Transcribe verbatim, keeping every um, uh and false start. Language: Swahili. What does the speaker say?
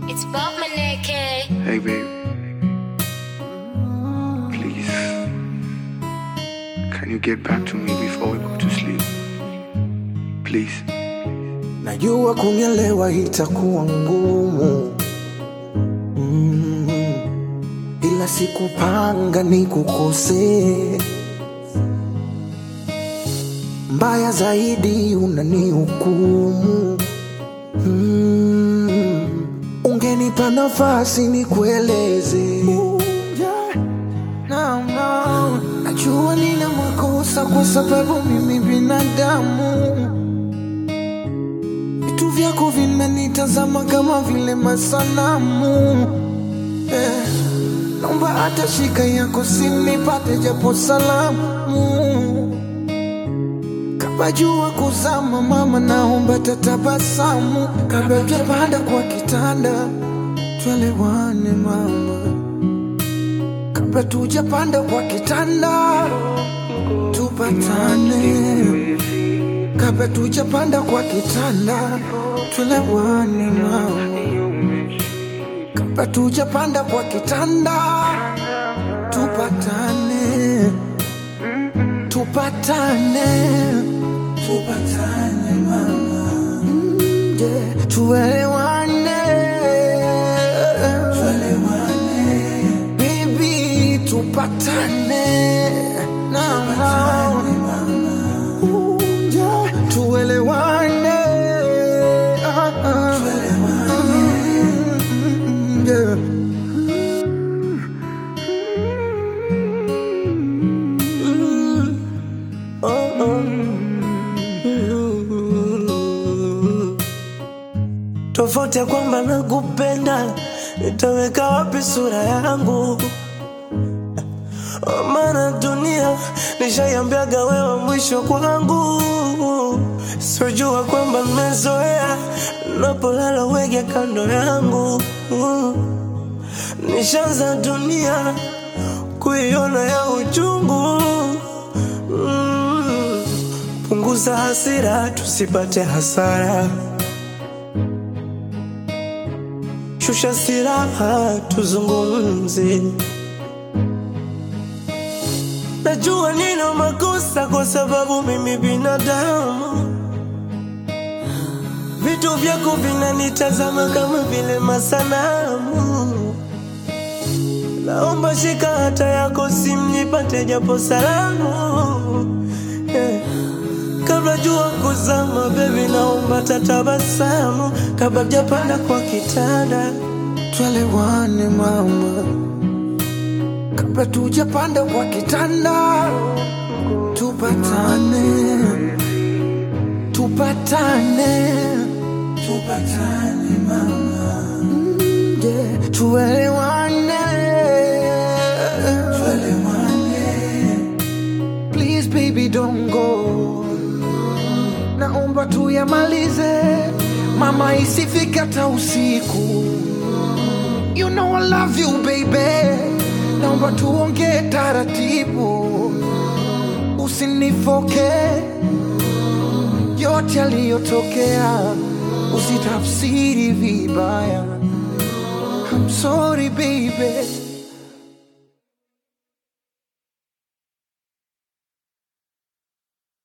It's Bob Maneke. Hey babe, please, can you get back to me before we go to sleep? Please. Najua kunielewa itakuwa ngumu, mm, ila sikupanga nikukosee. Mbaya zaidi unanihukumu, mm, ungenipa nafasi nikueleze. No, no. Najua nina makosa kwa sababu mimi binadamu. Vitu vyako vinanitazama kama vile masanamu, eh. Naomba hata shika yako sinipate japo salamu. Kabla jua kuzama mama, naomba tatabasamu. Kabla hujapanda kwa kitanda tuelewane mama. Kabla tujapanda kwa kitanda tupatane. Kabla tujapanda kwa kitanda tuelewane mama. Kabla tujapanda kwa kitanda tupatane. Tupatane. Tupatane mama. Mm, yeah. Tuelewane. Tuelewane. Baby, tupatane. No, no. Mm, yeah. Tuelewane. Uh, uh. Tuelewane. Mm, yeah. Tofauti ya kwamba nakupenda, nitaweka wapi sura yangu? Maana dunia nishaiambiaga wewe mwisho kwangu. Sijua kwamba nimezoea napolala wege kando yangu. Nishaanza dunia kuiona ya uchungu. Punguza hasira tusipate hasara. Shusha silaha tuzungumze. Najua nina makosa kwa sababu mimi binadamu. Vitu vyako vinanitazama kama vile masanamu. Naomba shika hata yako simu nipate japo salamu, yeah. Kabla jua kuzama baby, naomba tatabasamu. Kabla hujapanda kwa kitanda tuelewane mama. Kabla tujapanda kwa kitanda tupatane. Tupatane. Tupatane mama. Mm, yeah. Tuelewane. Tuelewane. Please baby don't go. Naomba tuyamalize mama, isifika hata usiku. You know I love you baby. Naomba tuongee taratibu, usinifoke. Yote yaliyotokea usitafsiri vibaya. I'm sorry baby.